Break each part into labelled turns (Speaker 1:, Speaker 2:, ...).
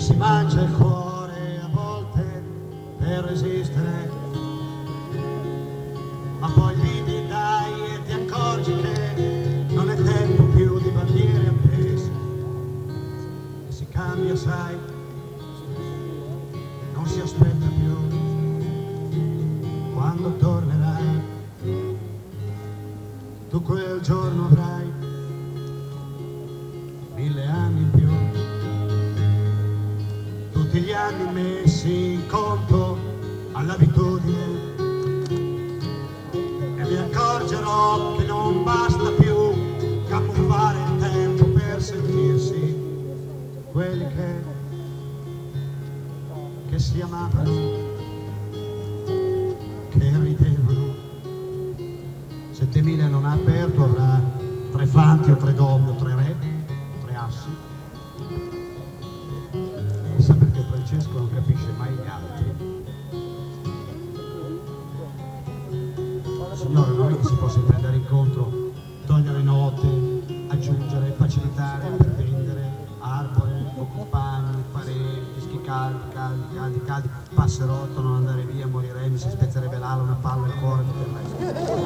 Speaker 1: si mangia il cuore a volte per resistere, ma poi vivi dai e ti accorgi che non è tempo più di bandiere appese, e si cambia, sai, non si aspetta più quando tornerai, tu quel giorno avrai 1000 anni in più, tutti gli anni messi in conto all'abitudine, e mi accorgerò che non basta più camuffare il tempo per sentirsi quelli che si amavano, che ridevano. 7000 non ha aperto, avrà 3 fanti o 3 dovi o 3 re, 3 assi. Chissà perché Francesco non capisce mai gli altri. Signore, non è che si può sempre andare incontro, togliere note, aggiungere, facilitare per vendere, arbore, compagni, parenti, dischi caldi, passerotto, non andare via, morirei, mi si spezzerebbe l'ala, una palla, il cuore, tutto il resto.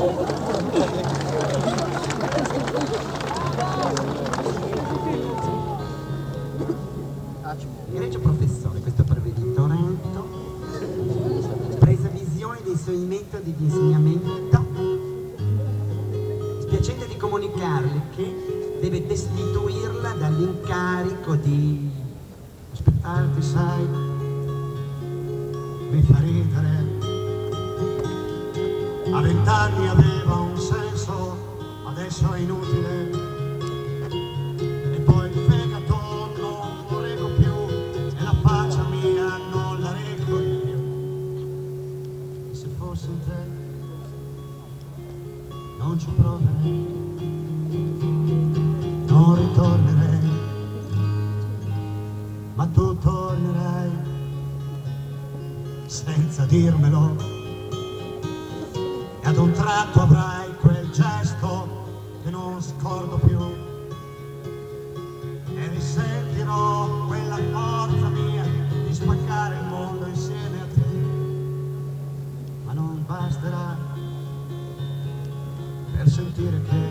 Speaker 2: Egregio professore, questo provveditoretto, presa visione del suo metodo di insegnamento, spiacente di comunicarle che deve destituirla dall'incarico di
Speaker 1: Aspettarti, sai, mi fa ridere. A 20 anni aveva un senso, adesso è inutile. E poi il fegato non lo reggo più, e la faccia mia non la reggo io. E se fossi in te, non ci proverei, non ritornerei, ma tu tornerai senza dirmelo, e ad un tratto avrai quel gesto che non scordo più, e risentirò quella forza mia di spaccare il mondo insieme a te, ma non basterà per sentire che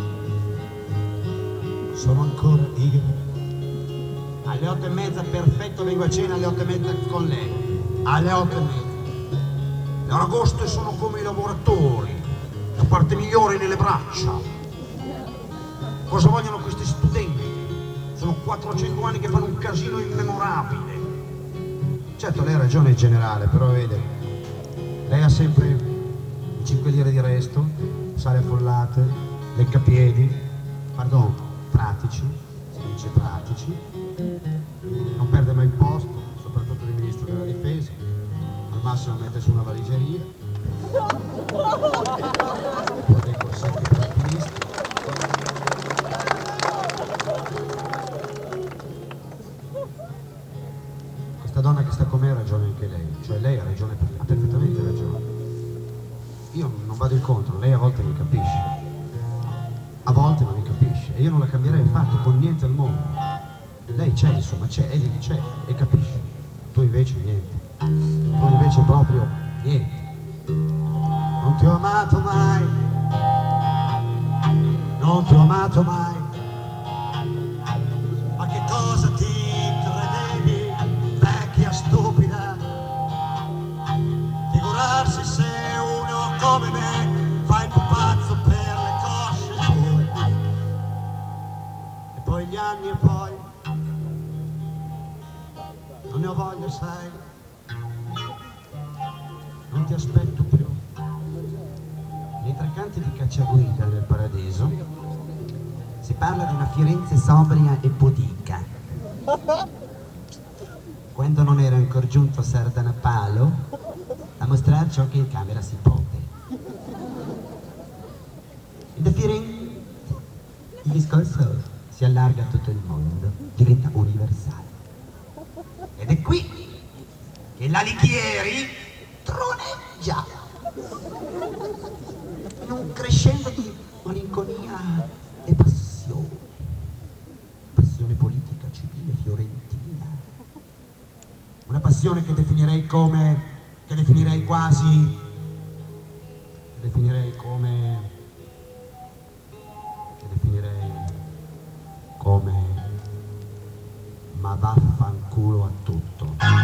Speaker 1: sono ancora io.
Speaker 2: alle 8:30 perfetto, vengo a cena alle 8:30 con lei.
Speaker 1: Alle 8:30. L'aragoste sono come i lavoratori, la parte migliore nelle braccia. Cosa vogliono questi studenti? Sono 400 anni che fanno un casino immemorabile. Certo, lei ha ragione in generale, però vede, lei ha sempre i 5 lire di resto, sale affollate, leccapiedi, pardon, pratici, si dice pratici, non perde mai il posto, soprattutto di ministro della difesa, al massimo mette su una valigeria, poi dei corsetti per alpinisti. Questa donna che sta con me ha ragione anche lei, cioè lei ha ragione, ha perfettamente ragione. Io non vado incontro, lei a volte mi capisce, a volte non mi capisce, e io non la cambierei affatto con niente al mondo. Lei c'è, insomma, c'è, e lì c'è, e capisce. Tu invece niente. Tu invece proprio niente. Non ti ho amato mai, non ti ho amato mai. Ma che cosa ti credevi, vecchia stupida? Figurarsi se uno come me fa il pupazzo per le cosce sue. E poi gli anni e poi non ne ho voglia, sai, non ti aspetto più.
Speaker 2: Nei tre canti di Cacciaguida nel Paradiso si parla di una Firenze sobria e pudica. Quando non era ancora giunto Sardanapalo a mostrare ciò che in camera si pode. E da Firenze il discorso si allarga a tutto il mondo, diventa universale. Ed è qui che l'Alighieri troneggia in un crescendo di malinconia e passione politica civile fiorentina, passione che definirei come, che definirei quasi, che definirei come, che definirei come, ma vaffanculo a tutto.